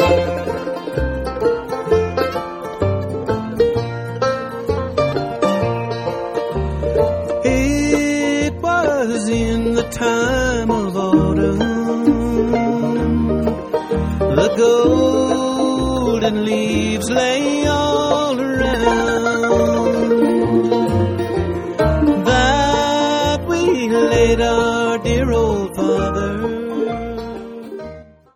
It was in the time of autumn, the golden leaves lay all around, that we laid our dear old father